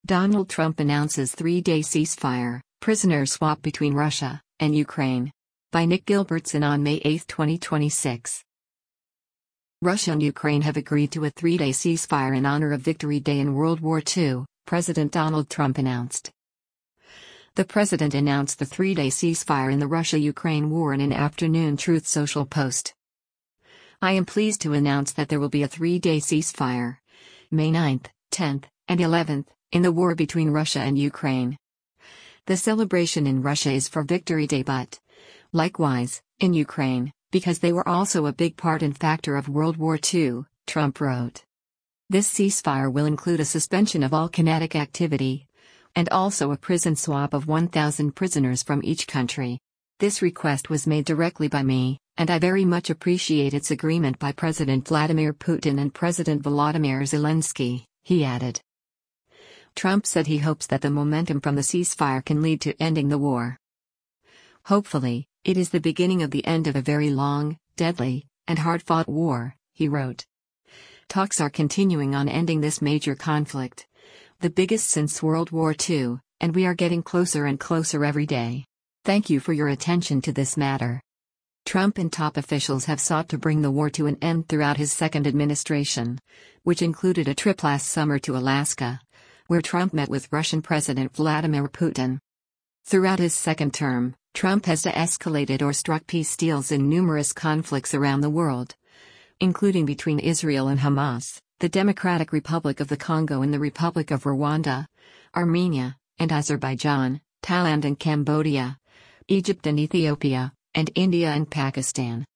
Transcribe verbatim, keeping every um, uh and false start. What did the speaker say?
Donald Trump announces three-day ceasefire, prisoner swap between Russia and Ukraine. By Nick Gilbertson on May eighth, twenty twenty-six. Russia and Ukraine have agreed to a three-day ceasefire in honor of Victory Day in World War Two, President Donald Trump announced. The president announced the three-day ceasefire in the Russia-Ukraine war in an afternoon Truth Social post. I am pleased to announce that there will be a three-day ceasefire, May ninth, tenth, and eleventh, in the war between Russia and Ukraine. The celebration in Russia is for Victory Day, but, likewise, in Ukraine, because they were also a big part and factor of World War Two, Trump wrote. This ceasefire will include a suspension of all kinetic activity, and also a prison swap of one thousand prisoners from each country. This request was made directly by me, and I very much appreciate its agreement by President Vladimir Putin and President Volodymyr Zelensky, he added. Trump said he hopes that the momentum from the ceasefire can lead to ending the war. Hopefully, it is the beginning of the end of a very long, deadly, and hard-fought war, he wrote. Talks are continuing on ending this major conflict, the biggest since World War Two, and we are getting closer and closer every day. Thank you for your attention to this matter. Trump and top officials have sought to bring the war to an end throughout his second administration, which included a trip last summer to Alaska, where Trump met with Russian President Vladimir Putin. Throughout his second term, Trump has de-escalated or struck peace deals in numerous conflicts around the world, including between Israel and Hamas, the Democratic Republic of the Congo and the Republic of Rwanda, Armenia, and Azerbaijan, Thailand and Cambodia, Egypt and Ethiopia, and India and Pakistan.